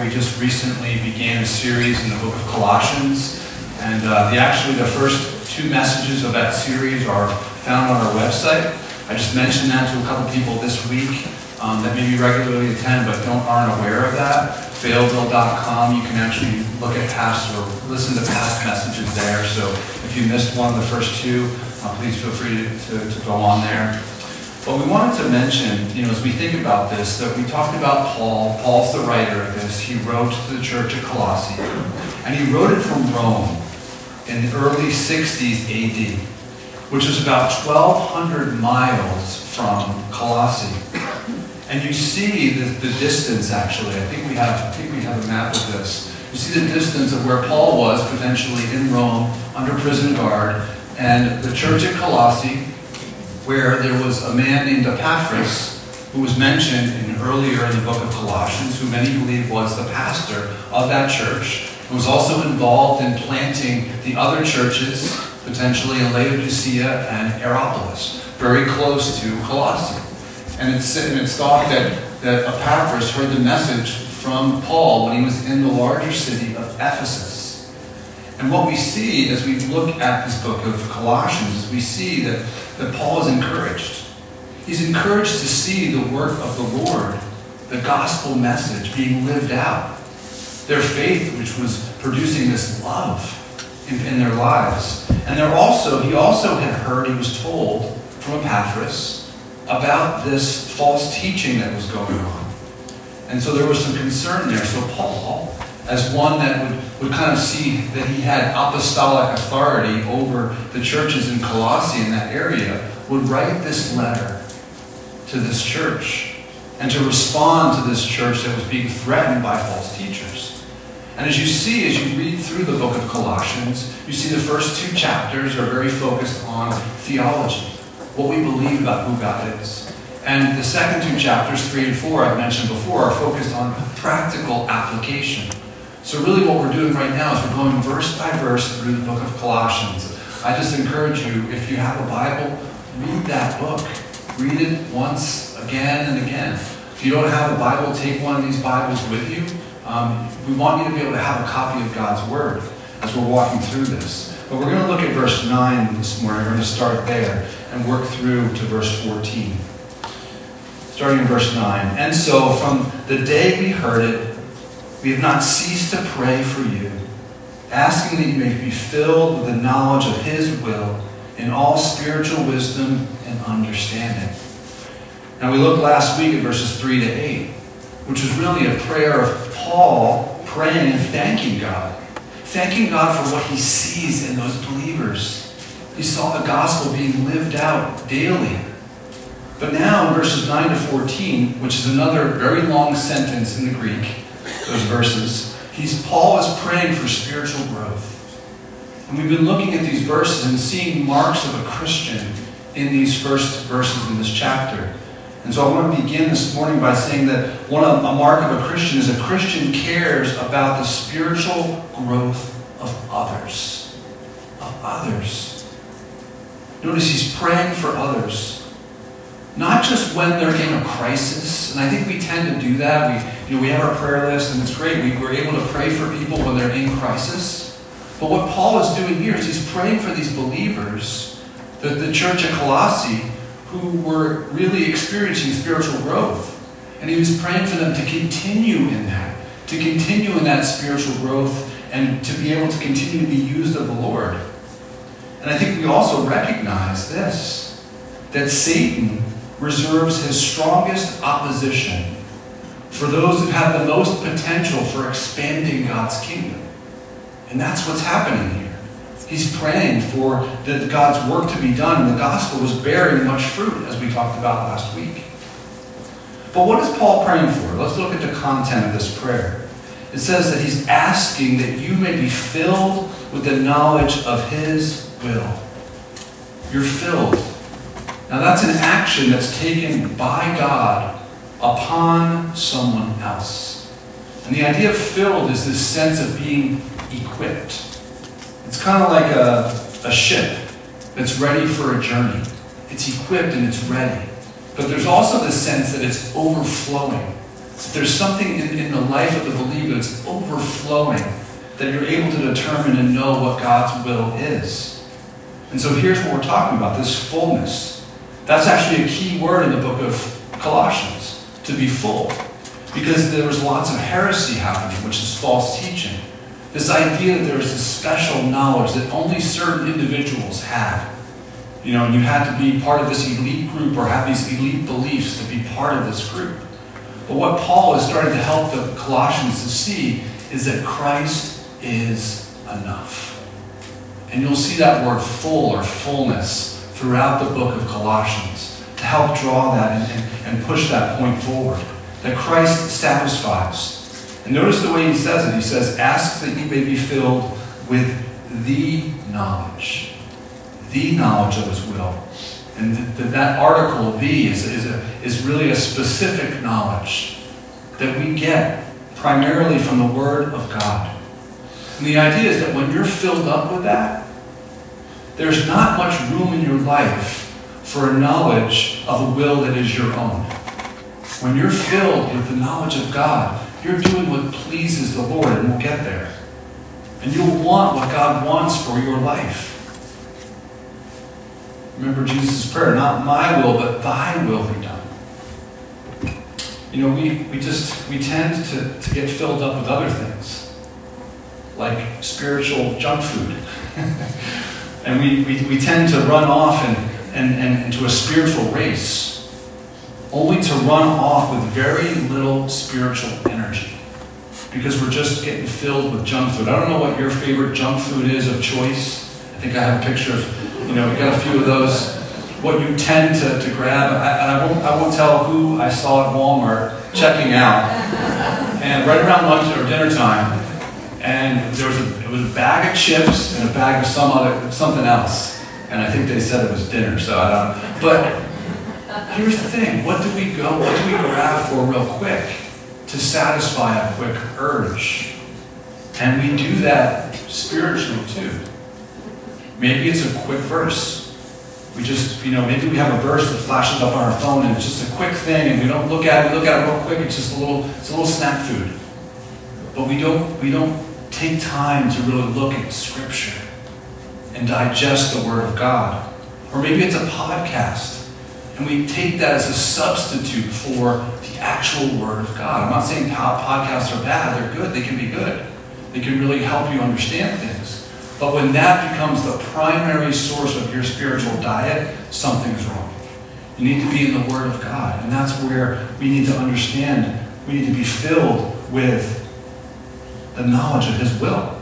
we just recently began a series in the book of Colossians. And the first two messages of that series are found on our website. I just mentioned that to a couple people this week that maybe regularly attend but aren't aware of that. Fayetteville.com, you can actually look at past or listen to past messages there. So if you missed one of the first two, please feel free to go on there. But we wanted to mention, as we think about this, that we talked about Paul. Paul's the writer of this. He wrote to the church at Colossae. And he wrote it from Rome in the early 60s AD, which is about 1,200 miles from Colossae. And you see the distance, actually. I think we have a map of this. You see the distance of where Paul was potentially in Rome under prison guard, and the church at Colossae, where there was a man named Epaphras, who was mentioned earlier in the book of Colossians, who many believe was the pastor of that church, and was also involved in planting the other churches, potentially in Laodicea and Hierapolis, very close to Colossae. And it's thought that Epaphras heard the message from Paul when he was in the larger city of Ephesus. And what we see as we look at this book of Colossians is we see that Paul is encouraged. He's encouraged to see the work of the Lord, the gospel message being lived out. Their faith, which was producing this love in their lives. And he also had heard, he was told from Epaphras, about this false teaching that was going on. And so there was some concern there. So Paul, as one that would kind of see that he had apostolic authority over the churches in Colossae in that area, would write this letter to this church and to respond to this church that was being threatened by false teachers. And as you read through the book of Colossians, you see the first two chapters are very focused on theology, what we believe about who God is. And the second two chapters, 3 and 4, I mentioned before, are focused on practical application. So really what we're doing right now is we're going verse by verse through the book of Colossians. I just encourage you, if you have a Bible, read that book. Read it once, again and again. If you don't have a Bible, take one of these Bibles with you. We want you to be able to have a copy of God's Word as we're walking through this. But we're going to look at verse 9 this morning. We're going to start there and work through to verse 14. Starting in verse 9. And so from the day we heard it, we have not ceased to pray for you, asking that you may be filled with the knowledge of His will in all spiritual wisdom and understanding. Now we looked last week at verses 3 to 8, which was really a prayer of Paul praying and thanking God. Thanking God for what he sees in those believers. He saw the gospel being lived out daily. But now in verses 9 to 14, which is another very long sentence in the Greek, those verses, Paul is praying for spiritual growth. And we've been looking at these verses and seeing marks of a Christian in these first verses in this chapter. And so I want to begin this morning by saying that a mark of a Christian is a Christian cares about the spiritual growth of others. Of others. Notice he's praying for others. Not just when they're in a crisis, and I think we tend to do that. We have our prayer list, and it's great. We're able to pray for people when they're in crisis. But what Paul is doing here is he's praying for these believers, the church at Colossae, who were really experiencing spiritual growth. And he was praying for them to continue in that spiritual growth, and to be able to continue to be used of the Lord. And I think we also recognize this, that Satan reserves his strongest opposition for those who have the most potential for expanding God's kingdom. And that's what's happening here. He's praying for God's work to be done, and the gospel was bearing much fruit, as we talked about last week. But what is Paul praying for? Let's look at the content of this prayer. It says that he's asking that you may be filled with the knowledge of His will. You're filled. Now that's an action that's taken by God upon someone else. And the idea of filled is this sense of being equipped. It's kind of like a ship that's ready for a journey. It's equipped and it's ready. But there's also this sense that it's overflowing. There's something in the life of the believer that's overflowing, that you're able to determine and know what God's will is. And so here's what we're talking about, this fullness. That's actually a key word in the book of Colossians, to be full. Because there was lots of heresy happening, which is false teaching. This idea that there was this special knowledge that only certain individuals had. And you had to be part of this elite group or have these elite beliefs to be part of this group. But what Paul is starting to help the Colossians to see is that Christ is enough. And you'll see that word full or fullness throughout the book of Colossians to help draw that and push that point forward. That Christ satisfies. And notice the way he says it. He says, ask that you may be filled with the knowledge of his will. And that article, the, is really a specific knowledge that we get primarily from the Word of God. And the idea is that when you're filled up with that, there's not much room in your life for a knowledge of a will that is your own. When you're filled with the knowledge of God, you're doing what pleases the Lord, and we'll get there. And you'll want what God wants for your life. Remember Jesus' prayer, not my will, but thy will be done. We tend to get filled up with other things, like spiritual junk food. And we tend to run off and into a spiritual race, only to run off with very little spiritual energy because we're just getting filled with junk food. I don't know what your favorite junk food is of choice. I think I have a picture of, we got a few of those. What you tend to grab. I won't tell who I saw at Walmart checking out. And right around lunch or dinner time, and it was a bag of chips and a bag of something else. And I think they said it was dinner, so I don't know. But here's the thing, what do we grab for real quick to satisfy a quick urge? And we do that spiritually too. Maybe it's a quick verse. We just, maybe we have a verse that flashes up on our phone and it's just a quick thing and we don't look at it, real quick, it's just a little snack food. But we don't take time to really look at Scripture and digest the Word of God. Or maybe it's a podcast. And we take that as a substitute for the actual Word of God. I'm not saying podcasts are bad. They're good. They can be good. They can really help you understand things. But when that becomes the primary source of your spiritual diet, something's wrong. You need to be in the Word of God. And that's where we need to understand. We need to be filled with the knowledge of His will.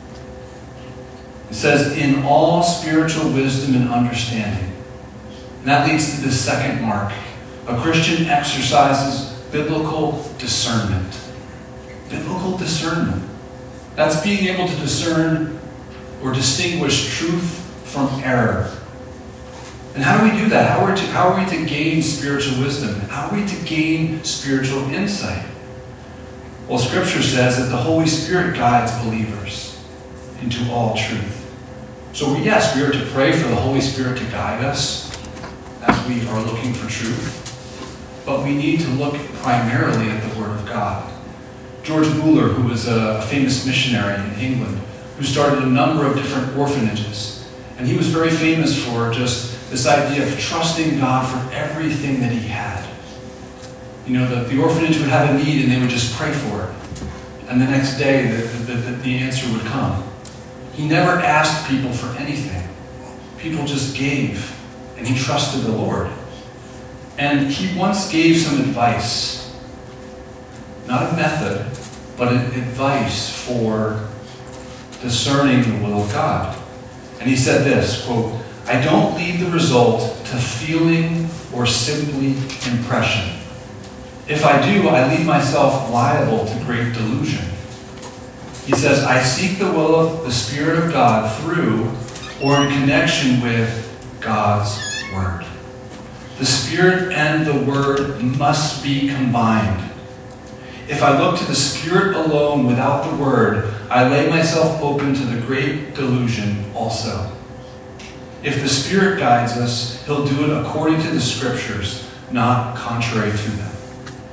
It says, in all spiritual wisdom and understanding. And that leads to the second mark. A Christian exercises biblical discernment. Biblical discernment. That's being able to discern or distinguish truth from error. And how do we do that? How are we to gain spiritual wisdom? How are we to gain spiritual insight? Well, Scripture says that the Holy Spirit guides believers into all truth. So yes, we are to pray for the Holy Spirit to guide us as we are looking for truth. But we need to look primarily at the Word of God. George Mueller, who was a famous missionary in England, who started a number of different orphanages. And he was very famous for just this idea of trusting God for everything that he had. The orphanage would have a need and they would just pray for it. And the next day, the answer would come. He never asked people for anything. People just gave. And he trusted the Lord. And he once gave some advice. Not a method, but advice for discerning the will of God. And he said this, quote, I don't leave the result to feeling or simply impression. If I do, I leave myself liable to great delusion. He says, I seek the will of the Spirit of God through or in connection with God's Word. The Spirit and the Word must be combined. If I look to the Spirit alone without the Word, I lay myself open to the great delusion also. If the Spirit guides us, He'll do it according to the Scriptures, not contrary to them.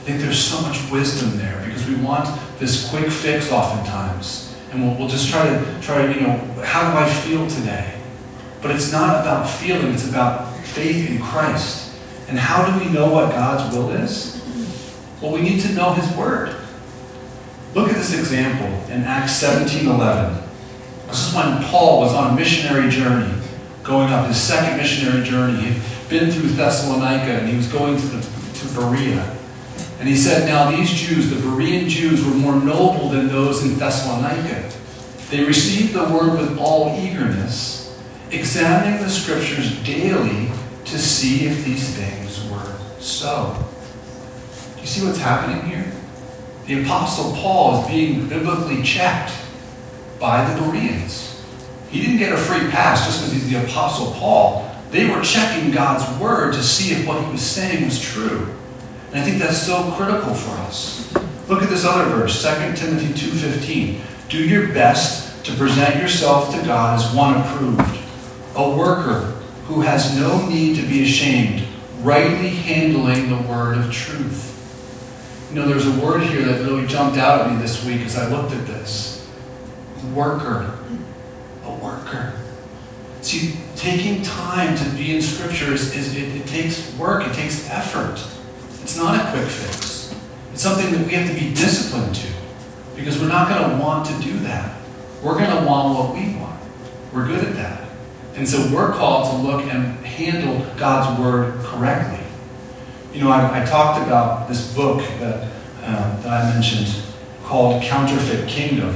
I think there's so much wisdom there because we want this quick fix oftentimes. And we'll just try to, how do I feel today? But it's not about feeling, it's about faith in Christ. And how do we know what God's will is? Well, we need to know His Word. Look at this example in Acts 17:11. This is when Paul was on a missionary journey, going up his second missionary journey. He'd been through Thessalonica and he was going to Berea. And he said, now these Jews, the Berean Jews, were more noble than those in Thessalonica. They received the word with all eagerness, examining the scriptures daily to see if these things were so. Do you see what's happening here? The Apostle Paul is being biblically checked by the Bereans. He didn't get a free pass just because he's the Apostle Paul. They were checking God's word to see if what he was saying was true. And I think that's so critical for us. Look at this other verse, 2 Timothy 2:15. Do your best to present yourself to God as one approved, a worker who has no need to be ashamed, rightly handling the word of truth. You know, there's a word here that really jumped out at me this week as I looked at this. Worker. A worker. See, taking time to be in Scripture, it takes work, it takes effort. It's not a quick fix. It's something that we have to be disciplined to because we're not going to want to do that. We're going to want what we want. We're good at that. And so we're called to look and handle God's Word correctly. You know, I talked about this book that I mentioned called Counterfeit Kingdom.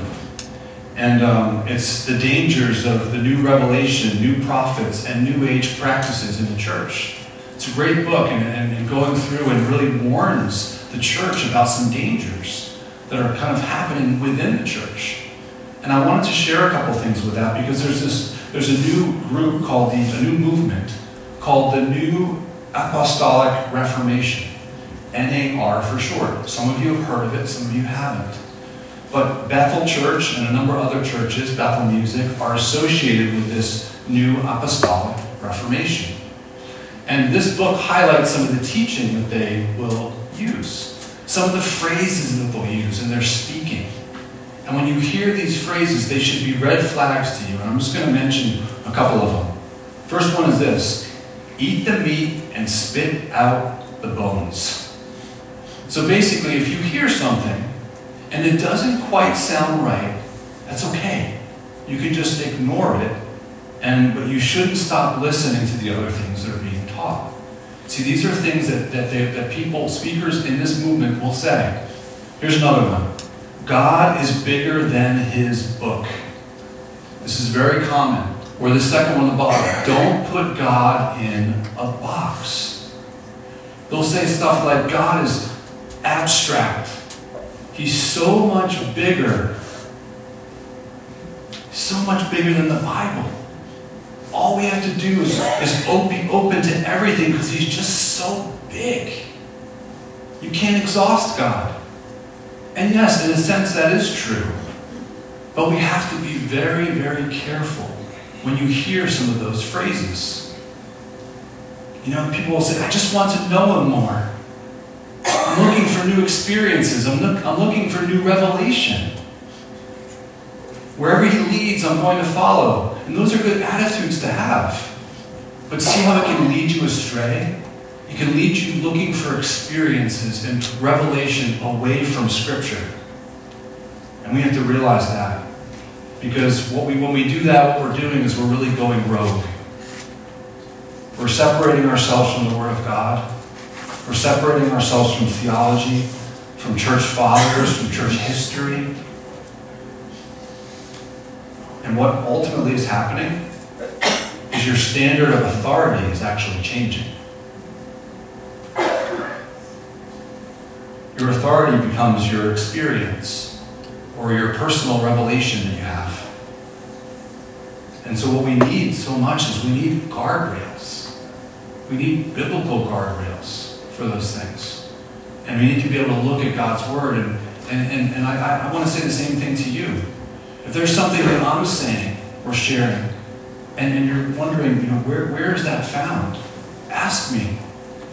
And it's the dangers of the new revelation, new prophets, and new age practices in the church. It's a great book and going through and really warns the church about some dangers that are kind of happening within the church. And I wanted to share a couple things with that because there's a new group called a new movement called the New Apostolic Reformation. NAR for short. Some of you have heard of it, some of you haven't. But Bethel Church and a number of other churches, Bethel Music, are associated with this New Apostolic Reformation. And this book highlights some of the teaching that they will use, some of the phrases that they'll use in their speaking. And when you hear these phrases, they should be red flags to you. And I'm just going to mention a couple of them. First one is this: eat the meat and spit out the bones. So basically, if you hear something and it doesn't quite sound right, that's okay. You can just ignore it, but you shouldn't stop listening to the other things that are being taught. See, these are things that people, speakers in this movement will say. Here's another one. God is bigger than His book. This is very common. Or the second one on the bottom. Don't put God in a box. They'll say stuff like, God is abstract. He's so much bigger than the Bible. All we have to do is be open to everything because He's just so big. You can't exhaust God. And yes, in a sense that is true. But we have to be very, very careful when you hear some of those phrases. You know, people will say, I just want to know Him more. I'm looking for new experiences. I'm looking for new revelation. Wherever He leads, I'm going to follow. And those are good attitudes to have. But see how it can lead you astray? It can lead you looking for experiences and revelation away from Scripture. And we have to realize that. Because when we do that, what we're doing is we're really going rogue. We're separating ourselves from the Word of God. We're separating ourselves from theology, from church fathers, from church history. And what ultimately is happening is your standard of authority is actually changing. Your authority becomes your experience or your personal revelation that you have. And so what we need so much is we need guardrails. We need biblical guardrails for those things. And we need to be able to look at God's Word. And I want to say the same thing to you. If there's something that I'm saying or sharing, and you're wondering, where is that found? Ask me.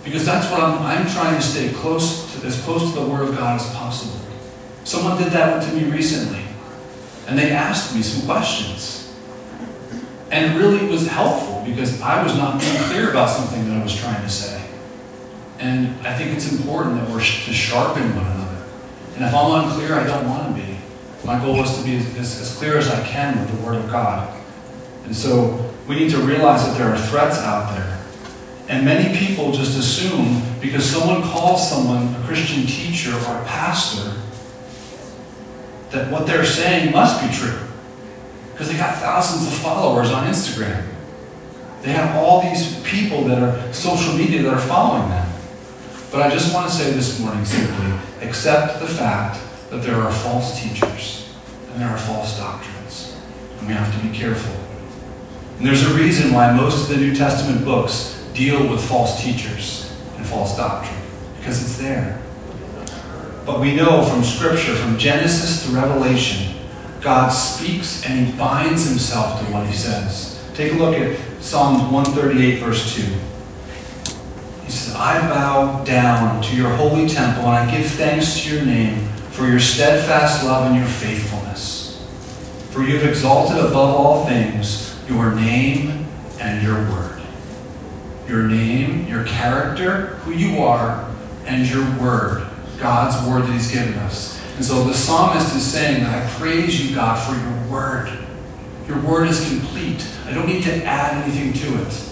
Because that's what I'm trying to stay as close to the Word of God as possible. Someone did that to me recently, and they asked me some questions. And it really was helpful because I was not being clear about something that I was trying to say. And I think it's important that we're to sharpen one another. And if I'm unclear, I don't want to be. My goal is to be as clear as I can with the Word of God. And so we need to realize that there are threats out there. And many people just assume because someone calls someone a Christian teacher or a pastor that what they're saying must be true. Because they got thousands of followers on Instagram. They have all these people that are social media that are following them. But I just want to say this morning simply, accept the fact that there are false teachers and there are false doctrines. And we have to be careful. And there's a reason why most of the New Testament books deal with false teachers and false doctrine. Because it's there. But we know from Scripture, from Genesis to Revelation, God speaks and He binds Himself to what He says. Take a look at Psalm 138, verse 2. He says, I bow down to your holy temple and I give thanks to your name for your steadfast love and your faithfulness. For you have exalted above all things your name and your word. Your name, your character, who you are, and your word. God's word that He's given us. And so the psalmist is saying that I praise you, God, for your word. Your word is complete. I don't need to add anything to it.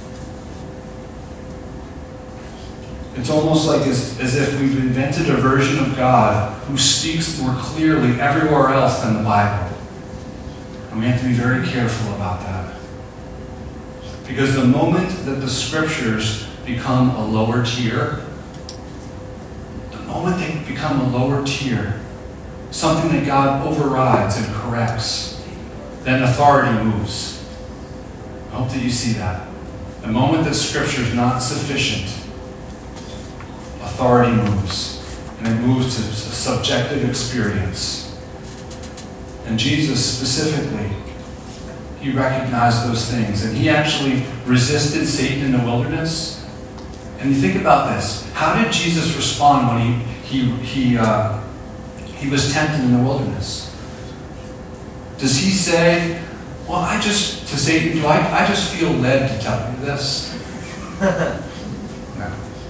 It's almost like as if we've invented a version of God who speaks more clearly everywhere else than the Bible. And we have to be very careful about that. Because the moment that the Scriptures become a lower tier, the moment they become a lower tier, something that God overrides and corrects, then authority moves. I hope that you see that. The moment that Scripture is not sufficient, authority moves. And it moves to subjective experience. And Jesus specifically, He recognized those things. And He actually resisted Satan in the wilderness. And you think about this. How did Jesus respond when he was tempted in the wilderness? Does He say, well, to Satan, I just feel led to tell you this? No.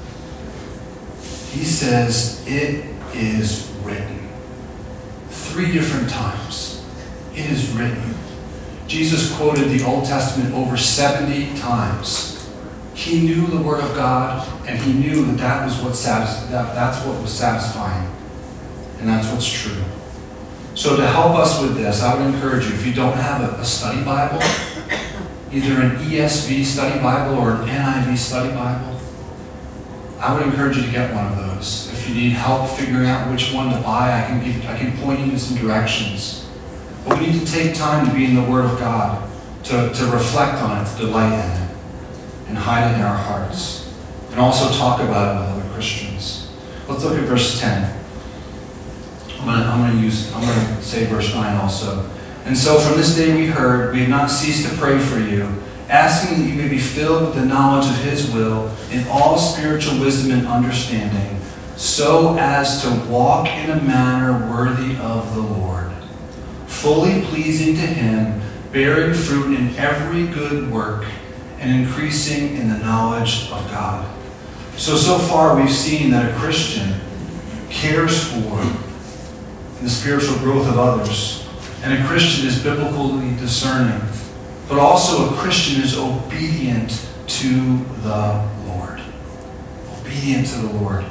He says, it is written. 3 different times. It is written. Jesus quoted the Old Testament over 70 times. He knew the Word of God, and He knew that that's what was satisfying. And that's what's true. So to help us with this, I would encourage you, if you don't have a study Bible, either an ESV study Bible or an NIV study Bible, I would encourage you to get one of those. If you need help figuring out which one to buy, I can point you in some directions. But we need to take time to be in the Word of God, to reflect on it, to delight in it, and hide it in our hearts. And also talk about it with other Christians. Let's look at verse 10. I'm going to say verse 9 also. And so from this day we have not ceased to pray for you, asking that you may be filled with the knowledge of His will in all spiritual wisdom and understanding, so as to walk in a manner worthy of the Lord, fully pleasing to Him, bearing fruit in every good work, and increasing in the knowledge of God. So far we've seen that a Christian cares for the spiritual growth of others, and a Christian is biblically discerning. But also a Christian is obedient to the Lord. Obedient to the Lord.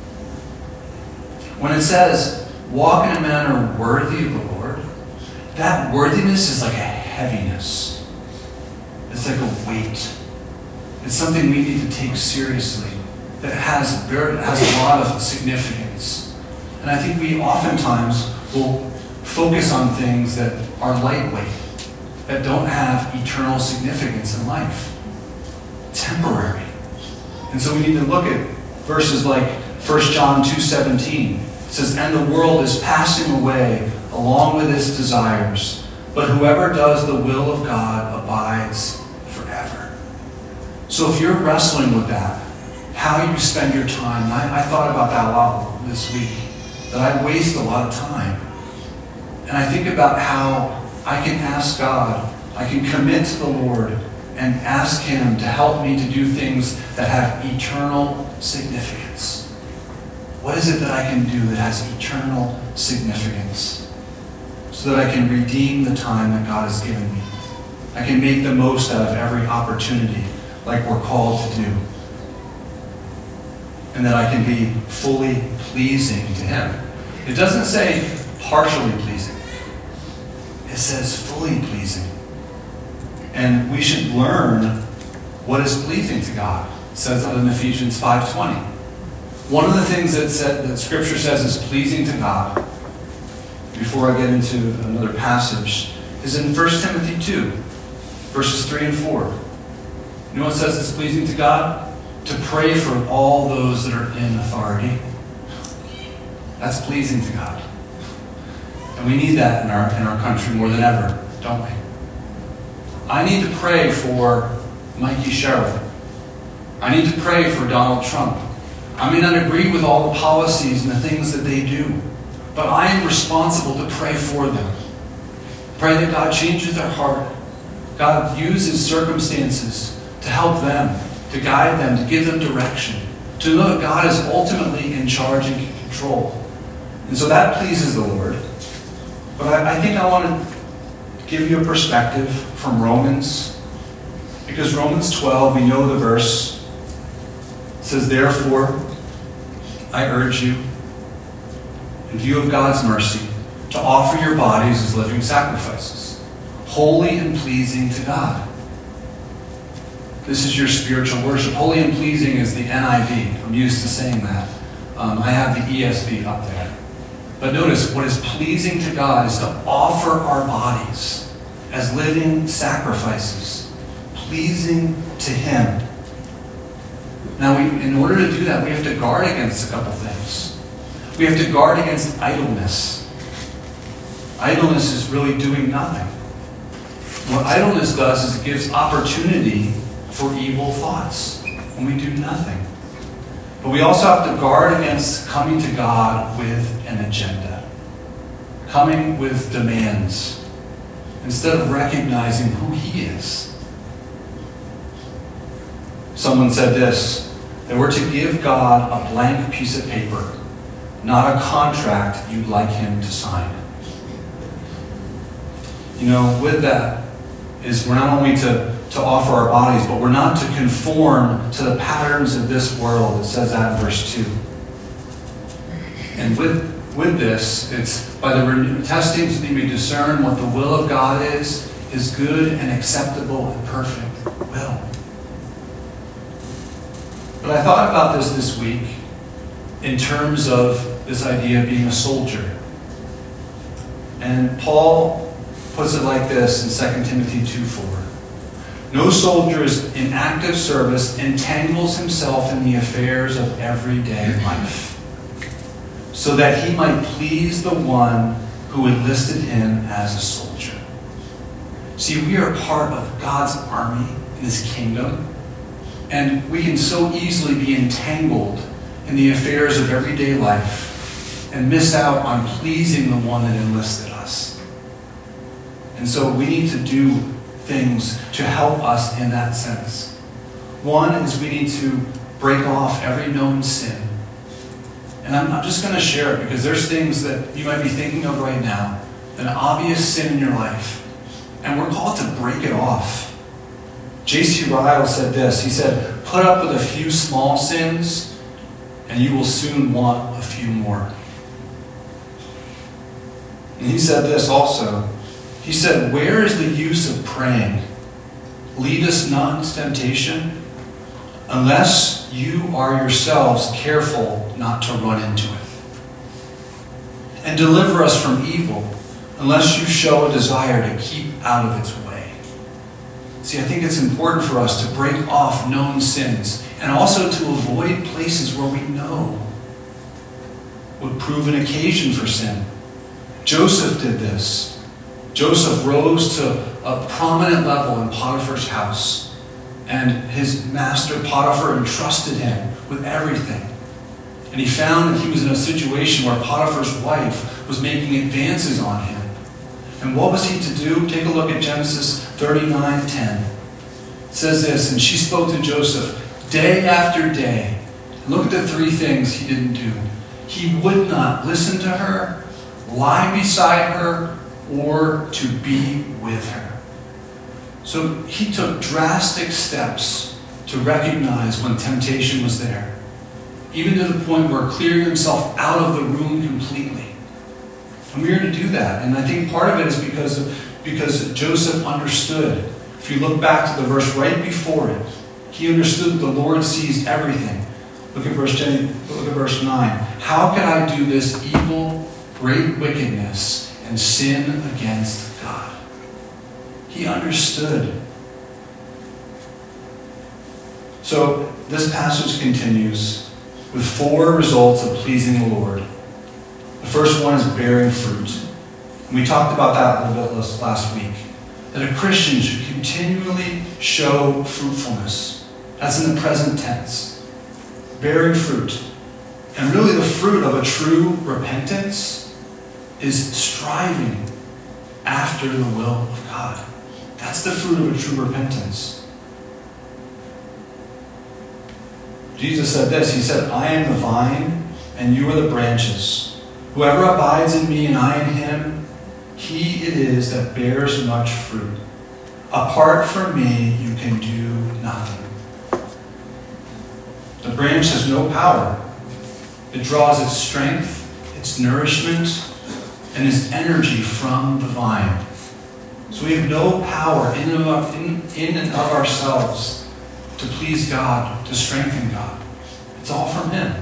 When it says, walk in a manner worthy of the Lord, that worthiness is like a heaviness. It's like a weight. It's something we need to take seriously. That has a lot of significance. And I think we oftentimes will focus on things that are lightweight, that don't have eternal significance in life. Temporary. And so we need to look at verses like 1 John 2:17. It says, and the world is passing away along with its desires, but whoever does the will of God abides forever. So if you're wrestling with that, how you spend your time. And I thought about that a lot this week, that I waste a lot of time. And I think about how I can ask God, I can commit to the Lord and ask Him to help me to do things that have eternal significance. What is it that I can do that has eternal significance? So that I can redeem the time that God has given me. I can make the most out of every opportunity like we're called to do. And that I can be fully pleasing to Him. It doesn't say partially pleasing. It says fully pleasing. And we should learn what is pleasing to God. It says that in Ephesians 5:20. One of the things that Scripture says is pleasing to God, before I get into another passage, is in 1 Timothy 2, verses 3 and 4. You know what it says is pleasing to God? To pray for all those that are in authority. That's pleasing to God. And we need that in our country more than ever, don't we? I need to pray for Mikey Sherrill. I need to pray for Donald Trump. I may not agree with all the policies and the things that they do, but I am responsible to pray for them. Pray that God changes their heart. God uses circumstances to help them, to guide them, to give them direction, to know that God is ultimately in charge and in control. And so that pleases the Lord. But I think I want to give you a perspective from Romans, because Romans 12, we know the verse. It says, therefore, I urge you, in view of God's mercy, to offer your bodies as living sacrifices, holy and pleasing to God. This is your spiritual worship. Holy and pleasing is the NIV. I'm used to saying that. I have the ESV up there. But notice, what is pleasing to God is to offer our bodies as living sacrifices, pleasing to Him. Now, in order to do that, we have to guard against a couple things. We have to guard against idleness. Idleness is really doing nothing. What idleness does is it gives opportunity for evil thoughts when we do nothing. But we also have to guard against coming to God with an agenda, coming with demands, instead of recognizing who He is. Someone said this, that we're to give God a blank piece of paper, not a contract you'd like Him to sign. You know, with that is we're not only to offer our bodies, but we're not to conform to the patterns of this world. It says that in verse 2. And with this, it's by the testing so that you may discern what the will of God is His good and acceptable and perfect will. But I thought about this week in terms of this idea of being a soldier. And Paul puts it like this in 2 Timothy 2:4. No soldier is in active service entangles himself in the affairs of everyday life, so that he might please the one who enlisted him as a soldier. See, we are part of God's army in His kingdom, and we can so easily be entangled in the affairs of everyday life and miss out on pleasing the one that enlisted us. And so we need to do things to help us in that sense. One is we need to break off every known sin. And I'm just going to share it because there's things that you might be thinking of right now, an obvious sin in your life, and we're called to break it off. J.C. Ryle said this. He said, put up with a few small sins and you will soon want a few more. And he said this also. He said, where is the use of praying? Lead us not into temptation, unless you are yourselves careful not to run into it. And deliver us from evil, unless you show a desire to keep out of its way. See, I think it's important for us to break off known sins, and also to avoid places where we know would prove an occasion for sin. Joseph did this. Joseph rose to a prominent level in Potiphar's house, and his master Potiphar entrusted him with everything. And he found that he was in a situation where Potiphar's wife was making advances on him. And what was he to do? Take a look at Genesis 39:10. It says this, and she spoke to Joseph day after day. Look at the three things he didn't do. He would not listen to her, lie beside her, or to be with her. So he took drastic steps to recognize when temptation was there, even to the point where clearing himself out of the room completely. And we are to do that. And I think part of it is because Joseph understood. If you look back to the verse right before it, he understood that the Lord sees everything. Look at verse 9. How can I do this evil, great wickedness, and sin against God? He understood. So this passage continues with 4 results of pleasing the Lord. The first one is bearing fruit. And we talked about that a little bit last week. That a Christian should continually show fruitfulness. That's in the present tense. Bearing fruit. And really the fruit of a true repentance is striving after the will of God. That's the fruit of a true repentance. Jesus said this. He said, I am the vine, and you are the branches. Whoever abides in me and I in him, he it is that bears much fruit. Apart from me, you can do nothing. The branch has no power. It draws its strength, its nourishment, and its energy from the vine. So we have no power in and of ourselves to please God, to strengthen God. It's all from him.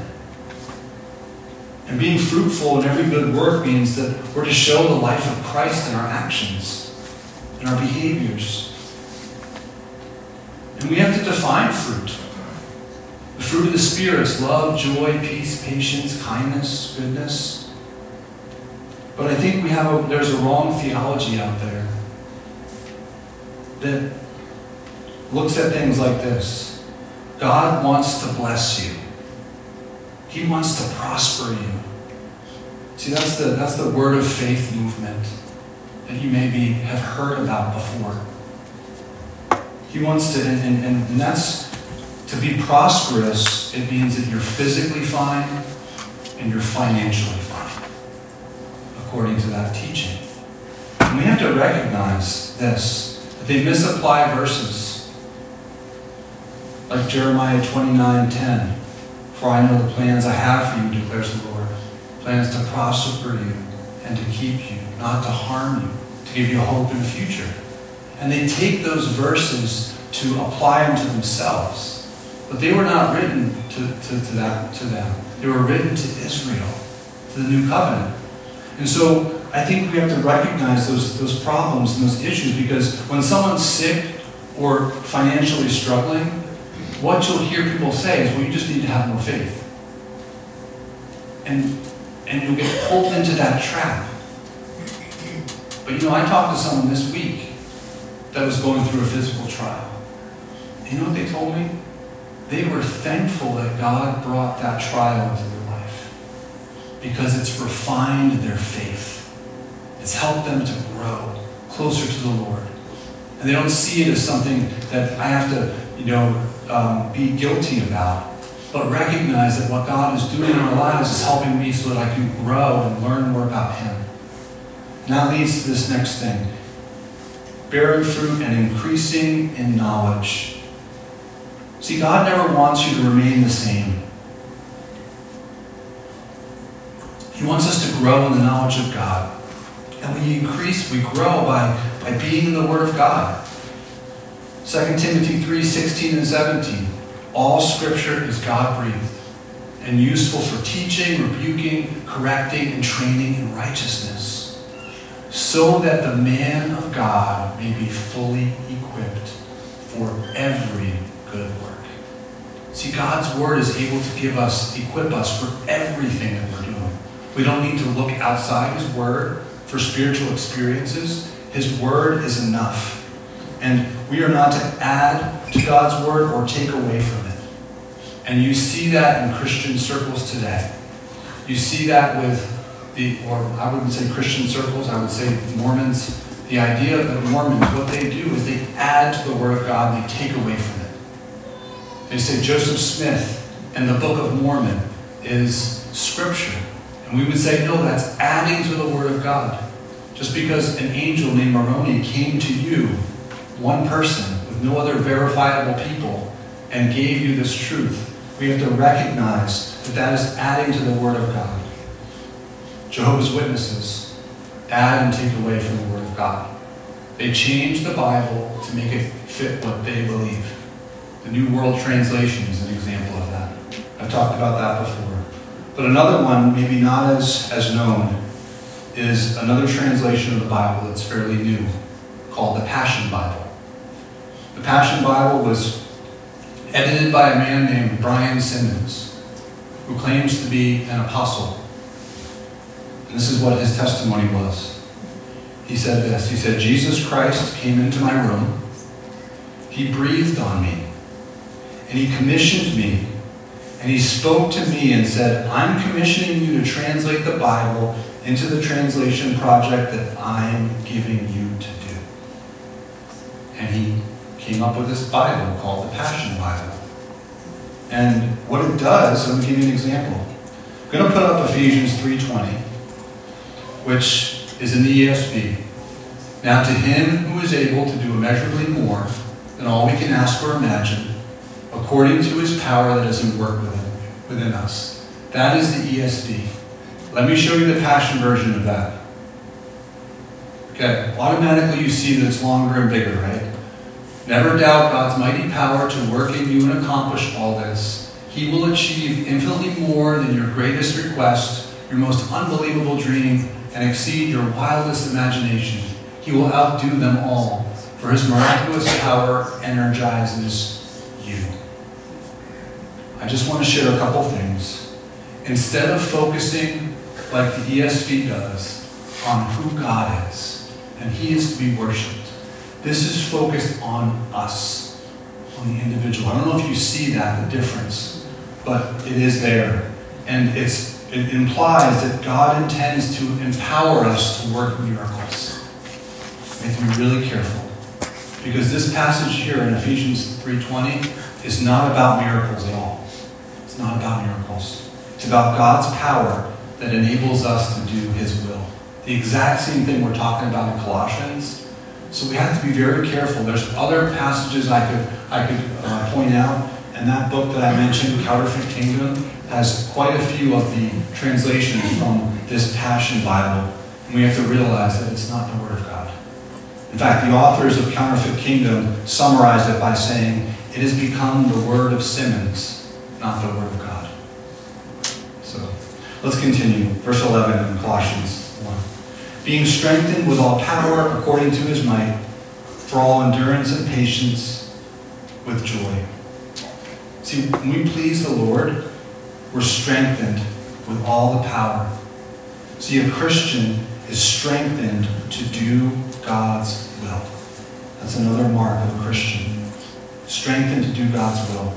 And being fruitful in every good work means that we're to show the life of Christ in our actions, in our behaviors. And we have to define fruit. The fruit of the Spirit is love, joy, peace, patience, kindness, goodness. But I think there's a wrong theology out there that looks at things like this. God wants to bless you. He wants to prosper you. See, that's the word of faith movement that you maybe have heard about before. He wants to, and that's to be prosperous. It means that you're physically fine and you're financially fine, according to that teaching. And we have to recognize this, that they misapply verses like Jeremiah 29:10. For I know the plans I have for you, declares the Lord. Plans to prosper you and to keep you, not to harm you, to give you a hope in the future. And they take those verses to apply them to themselves. But they were not written to them. They were written to Israel, to the new covenant. And so I think we have to recognize those problems and those issues, because when someone's sick or financially struggling, what you'll hear people say is, well, you just need to have more faith. And you'll get pulled into that trap. But I talked to someone this week that was going through a physical trial. And you know what they told me? They were thankful that God brought that trial into their life, because it's refined their faith. It's helped them to grow closer to the Lord. And they don't see it as something that I have to, be guilty about, but recognize that what God is doing in our lives is helping me so that I can grow and learn more about him. And that leads to this next thing. Bearing fruit and increasing in knowledge. See, God never wants you to remain the same. He wants us to grow in the knowledge of God. And we grow by being in the Word of God. 2 Timothy 3:16 and 17. All Scripture is God-breathed and useful for teaching, rebuking, correcting, and training in righteousness, so that the man of God may be fully equipped for every good work. See, God's Word is able to equip us for everything that we're doing. We don't need to look outside His Word for spiritual experiences. His Word is enough. And we are not to add to God's Word or take away from it. And you see that in Christian circles today. You see that with or I wouldn't say Christian circles, I would say Mormons. The idea that Mormons, what they do is they add to the Word of God and they take away from it. They say Joseph Smith and the Book of Mormon is Scripture. And we would say, no, that's adding to the Word of God. Just because an angel named Moroni came to you, one person, with no other verifiable people, and gave you this truth, we have to recognize that that is adding to the Word of God. Jehovah's Witnesses add and take away from the Word of God. They change the Bible to make it fit what they believe. The New World Translation is an example of that. I've talked about that before. But another one, maybe not as known, is another translation of the Bible that's fairly new, called the Passion Bible. The Passion Bible was edited by a man named Brian Simmons, who claims to be an apostle. And this is what his testimony was. He said this. He said, Jesus Christ came into my room. He breathed on me. And he commissioned me. And he spoke to me and said, I'm commissioning you to translate the Bible into the translation project that I'm giving you to do. And he came up with this Bible called the Passion Bible. And what it does, let me give you an example. I'm going to put up Ephesians 3:20. Which is in the ESV. Now to him who is able to do immeasurably more than all we can ask or imagine, according to his power that is at work within us. That is the ESV. Let me show you the Passion version of that. Okay, automatically you see that it's longer and bigger, right? Never doubt God's mighty power to work in you and accomplish all this. He will achieve infinitely more than your greatest request, your most unbelievable dream, and exceed your wildest imagination. He will outdo them all, for his miraculous power energizes you. I just want to share a couple things. Instead of focusing, like the ESV does, on who God is, and he is to be worshipped, this is focused on us, on the individual. I don't know if you see that, the difference, but it is there. And it implies that God intends to empower us to work miracles. We have to be really careful. Because this passage here in Ephesians 3:20 is not about miracles at all. It's not about miracles. It's about God's power that enables us to do his will. The exact same thing we're talking about in Colossians. So we have to be very careful. There's other passages I could point out. And that book that I mentioned, Counterfeit Kingdom, has quite a few of the translations from this Passion Bible. And we have to realize that it's not the Word of God. In fact, the authors of Counterfeit Kingdom summarized it by saying, it has become the word of Simmons, not the Word of God. So, let's continue. Verse 11 in Colossians 1. Being strengthened with all power according to his might, for all endurance and patience with joy. See, when we please the Lord, we're strengthened with all the power. See, a Christian is strengthened to do God's will. That's another mark of a Christian. Strengthened to do God's will.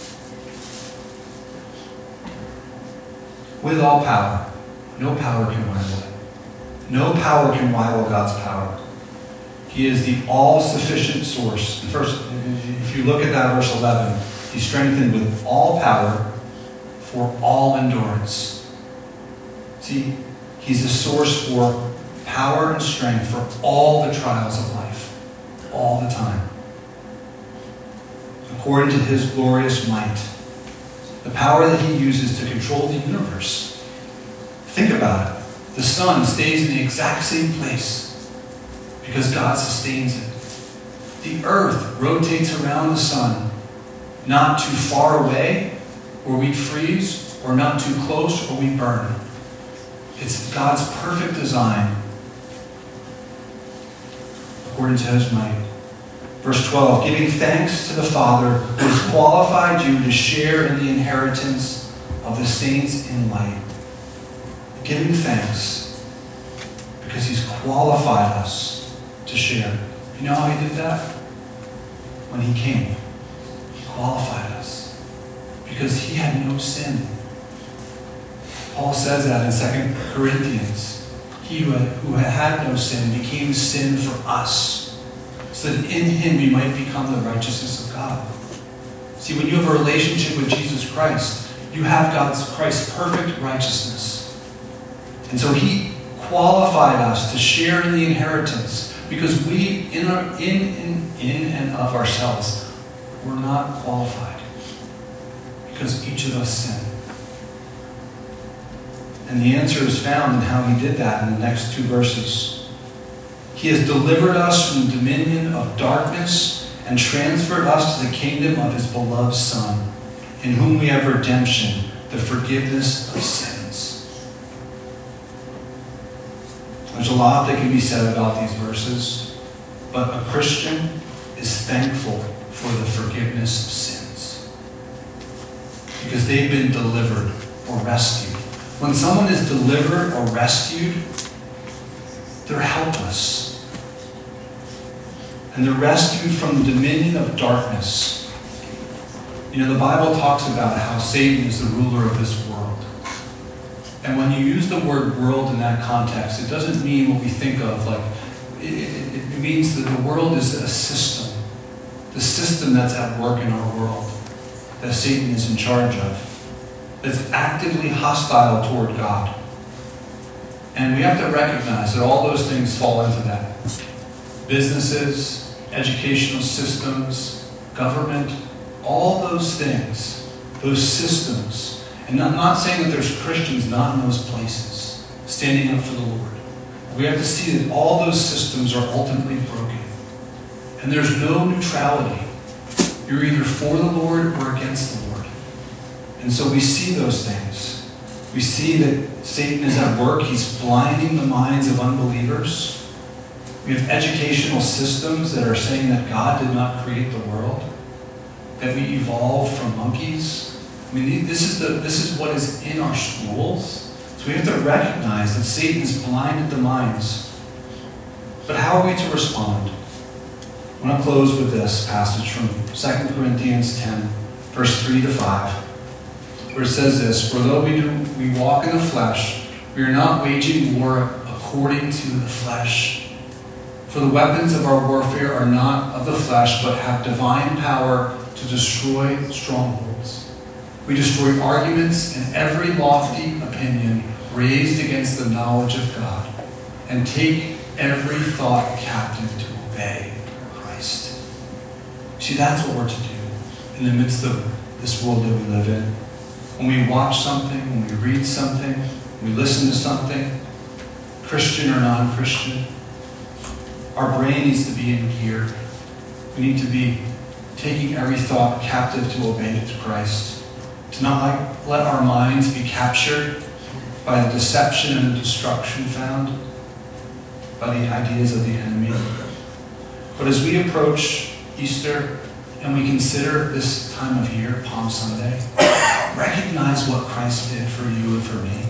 With all power. No power can rival it. No power can rival God's power. He is the all-sufficient source. First, if you look at that verse 11, he's strengthened with all power for all endurance. See, he's the source for power and strength for all the trials of life. All the time. According to his glorious might. The power that he uses to control the universe. Think about it. The sun stays in the exact same place because God sustains it. The earth rotates around the sun, not too far away where we freeze, or not too close or we burn. It's God's perfect design according to his might. Verse 12, giving thanks to the Father who has qualified you to share in the inheritance of the saints in light. Giving thanks because he's qualified us to share. You know how he did that? When he came. He qualified us. because he had no sin. Paul says that in 2 Corinthians. He who had no sin became sin for us, so that in him we might become the righteousness of God. See, when you have a relationship with Jesus Christ, you have Christ's perfect righteousness. And so he qualified us to share in the inheritance, because we, in and of ourselves, were not qualified, because each of us sinned. And the answer is found in how he did that in the next 2 verses. He has delivered us from the dominion of darkness and transferred us to the kingdom of his beloved Son, in whom we have redemption, the forgiveness of sins. There's a lot that can be said about these verses, but a Christian is thankful for the forgiveness of sins, because they've been delivered or rescued. When someone is delivered or rescued, they're helpless. And they're rescued from the dominion of darkness. You know, the Bible talks about how Satan is the ruler of this world. And when you use the word world in that context, it doesn't mean what we think of. Like, it means that the world is a system. The system that's at work in our world, that Satan is in charge of, that's actively hostile toward God. And we have to recognize that all those things fall into that. Businesses, educational systems, government, all those things, those systems. And I'm not saying that there's Christians not in those places, standing up for the Lord. We have to see that all those systems are ultimately broken. And there's no neutrality. You're either for the Lord or against the Lord. And so we see those things. We see that Satan is at work. He's blinding the minds of unbelievers. We have educational systems that are saying that God did not create the world, that we evolved from monkeys. I mean, this is what is in our schools. So we have to recognize that Satan has blinded the minds. But how are we to respond? I want to close with this passage from 2 Corinthians 10, verse 3 to 5, where it says this: "For though we walk in the flesh, we are not waging war according to the flesh. For the weapons of our warfare are not of the flesh, but have divine power to destroy strongholds. We destroy arguments and every lofty opinion raised against the knowledge of God, and take every thought captive to obey Christ." See, that's what we're to do in the midst of this world that we live in. When we watch something, when we read something, when we listen to something, Christian or non-Christian, our brain needs to be in gear. We need to be taking every thought captive to obey it to Christ. To not let our minds be captured by the deception and the destruction found by the ideas of the enemy. But as we approach Easter and we consider this time of year, Palm Sunday, recognize what Christ did for you and for me.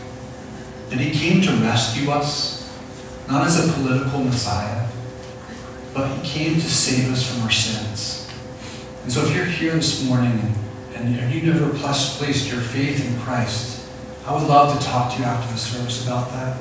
That he came to rescue us, not as a political Messiah, but he came to save us from our sins. And so if you're here this morning and you never placed your faith in Christ, I would love to talk to you after the service about that.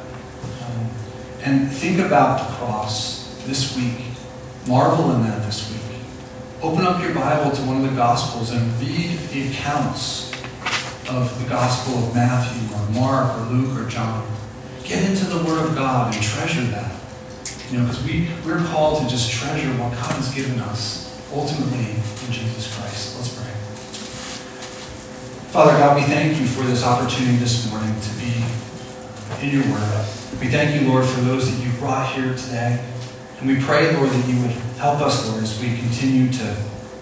And think about the cross this week. Marvel in that this week. Open up your Bible to one of the Gospels and read the accounts of the Gospel of Matthew or Mark or Luke or John. Get into the Word of God and treasure that. You know, because we're called to just treasure what God has given us, ultimately in Jesus Christ. Let's pray. Father God, we thank you for this opportunity this morning to be in your Word. We thank you, Lord, for those that you brought here today. And we pray, Lord, that you would help us, Lord, as we continue to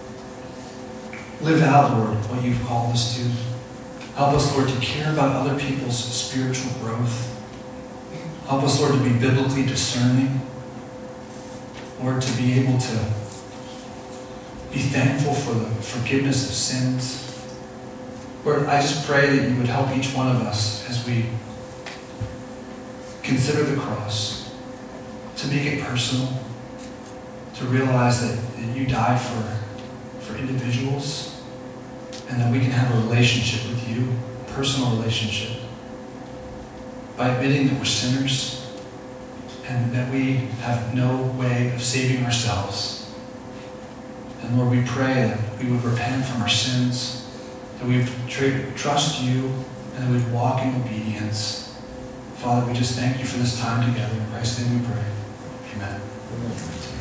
live out, Lord, what you've called us to. Help us, Lord, to care about other people's spiritual growth. Help us, Lord, to be biblically discerning. Lord, to be able to be thankful for the forgiveness of sins. Lord, I just pray that you would help each one of us as we consider the cross, to make it personal, to realize that you died for individuals, and that we can have a relationship with you, a personal relationship, by admitting that we're sinners and that we have no way of saving ourselves. And Lord, we pray that we would repent from our sins, that we would trust you, and that we would walk in obedience. Father, we just thank you for this time together. In Christ's name we pray. Amen.